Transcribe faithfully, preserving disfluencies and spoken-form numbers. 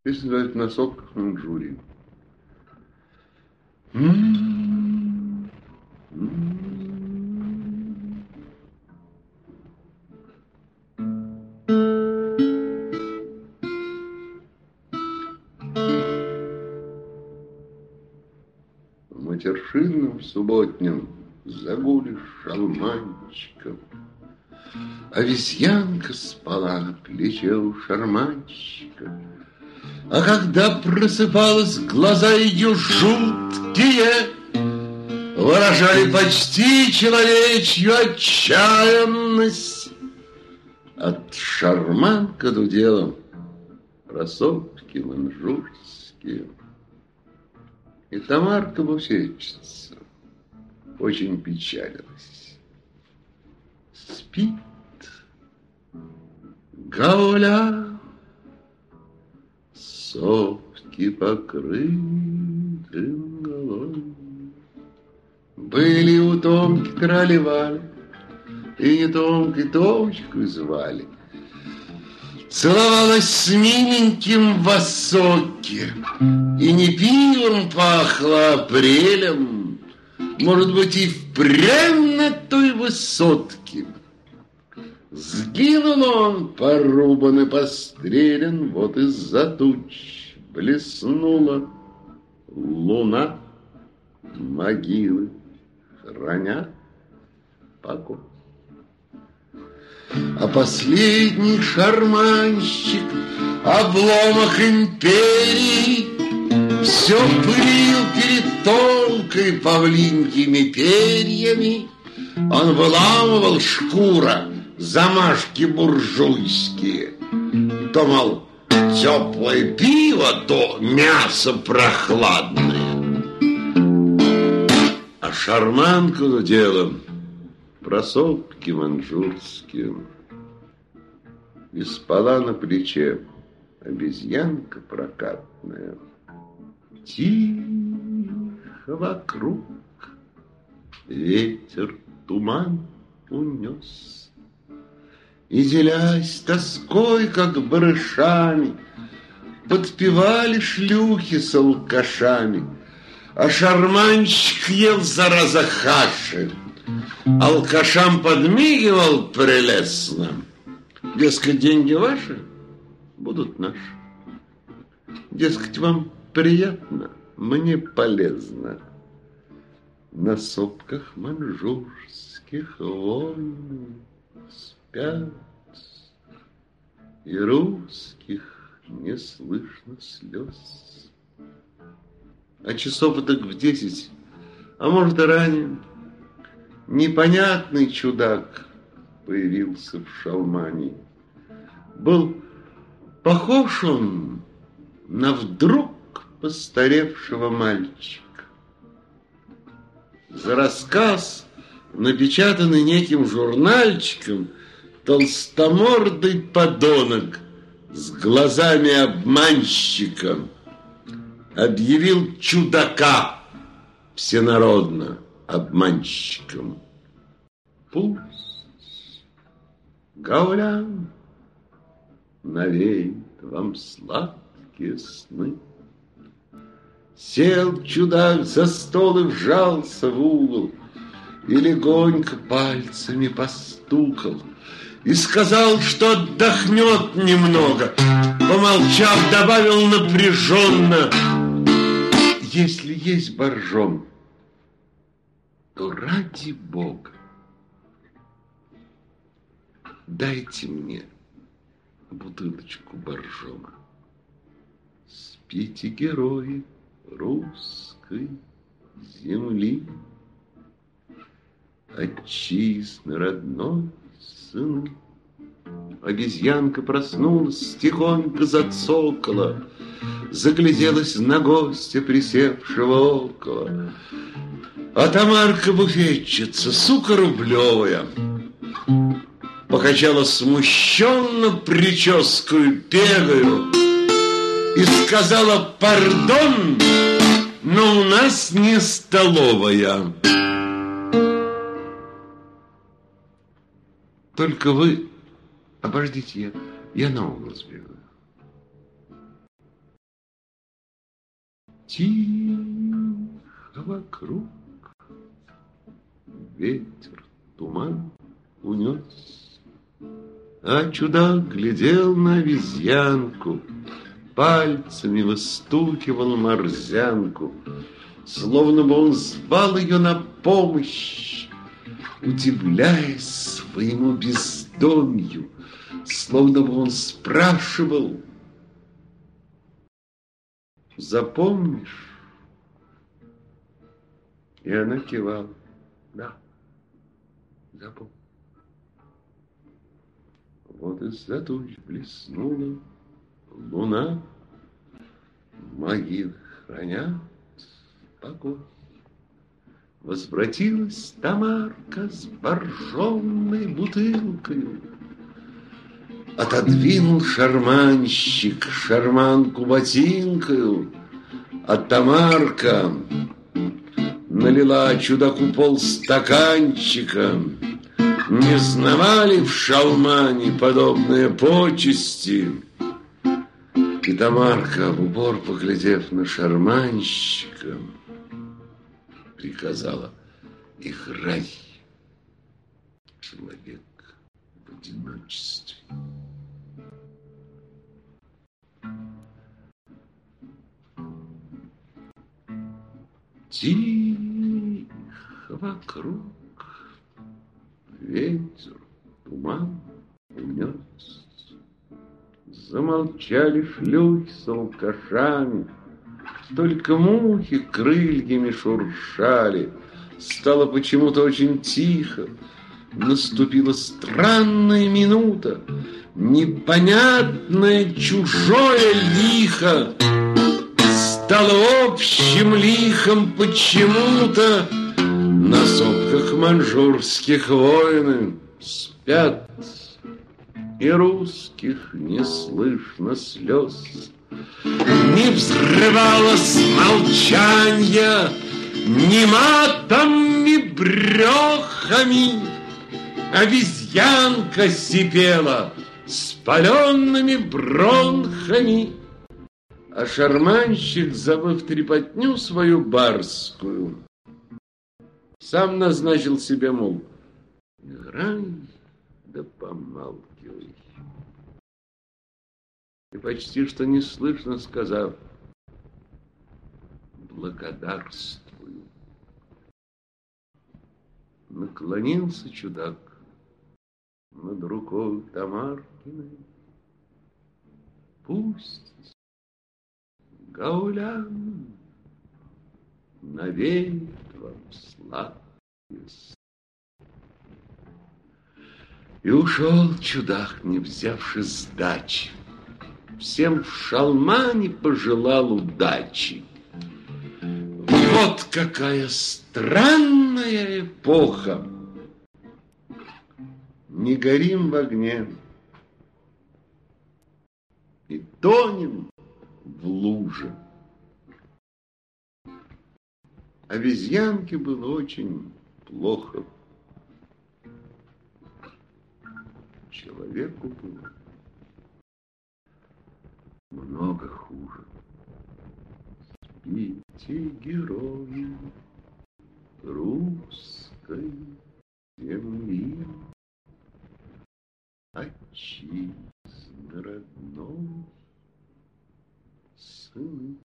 Песня называется «На сопках Манчжурии». М, м. В матершинном субботнем загуле шалманчиков Обезьянка спала на плече у шарманщика. А когда просыпалась, глаза ее жуткие выражали почти человечью отчаянность. От шарманка дудела про сопки манчжурские. И Тамарка буфетчица очень печалилась. Спит Гауля, сопки покрыты мглой. Были у Томки трали-вали, и не Томкой Томочку звали. Целовалась с миленьким в осоке, и не пивом пахло апрелем, может быть, и впрямь на той высотке. Сгинул он, порубан и пострелян, вот из-за туч блеснула луна. Могилы хранят покой. А последний шарманщик, обломок империи, все пылил перед тонкой павлиньими перьями. Он выламывал шкура замашки буржуйские. То, мол, теплое пиво, то мясо прохладное. А шарманку делом про сопки манчжурские. И спала на плече обезьянка прокатная. Тихо вокруг ветер туман унес. И, делясь тоской, как барышами, подпевали шлюхи с алкашами. А шарманщик ел, зараза, хаши. Алкашам подмигивал прелестно. Дескать, деньги ваши будут наши. Дескать, вам приятно, мне полезно. На сопках манчжурских войны спят, и русских не слышно слез. А часов так в десять, а может и ранее, непонятный чудак появился в шалмане. Был похож он на вдруг постаревшего мальчика. За рассказ, напечатанный неким журнальчиком, толстомордый подонок с глазами обманщика объявил чудака всенародно обманщиком. Пусть Гаулян навеет вам сладкие сны. Сел чудак за стол и вжался в угол, и легонько пальцами постукал, и сказал, что отдохнет немного. Помолчав, добавил напряженно: если есть боржом, то ради Бога дайте мне бутылочку боржома. Спите, герои русской земли, отчизны родной сыны. Обезьянка проснулась, тихонько зацокала, загляделась на гостя, присевшего около. А Тамарка буфетчица, сука рублевая, покачала смущенно прическую пегою и сказала: пардон, но у нас не столовая. Только вы обождите, я, я на угол сбегаю. Тихо вокруг, ветер, туман унес, а чудак глядел на обезьянку, пальцами выстукивал морзянку, словно бы он звал ее на помощь, удивляясь своему бездомью, словно бы он спрашивал: запомнишь? И она кивала: да, запомню. Вот из-за туч блеснула луна, могилы хранят покой. Возвратилась Тамарка с боржомной бутылкою. Отодвинул шарманщик шарманку ботинкою, а Тамарка налила чудаку полстаканчика. Не знавали в шалмане подобные почести. И Тамарка, в упор поглядев на шарманщика, приказала: играй, человек, в одиночестве. Тихо вокруг, ветер, туман унес. Замолчали шлюхи с алкашами, только мухи крыльями шуршали. Стало почему-то очень тихо. Наступила странная минута, непонятное чужое лихо. Стало общим лихом почему-то. На сопках маньчжурских воины спят, и русских не слышно слез. Не взрывалось молчанье ни матом, ни брехами. Обезьянка сипела спаленными бронхами, а шарманщик, забыв трепотню свою барскую, сам назначил себе, мол, играй да помалкивай. И почти что неслышно сказав: благодарствую, наклонился чудак над рукой Тамаркиной. Пусть гаулян навеет вам сладость. И ушел чудак, не взявши сдачи. Всем в шалмане пожелал удачи. Вот какая странная эпоха! Не горим в огне и тонем в луже. Обезьянке было очень плохо. Человеку было много хуже. Спите, герои русской земли, отчизны родной, сыны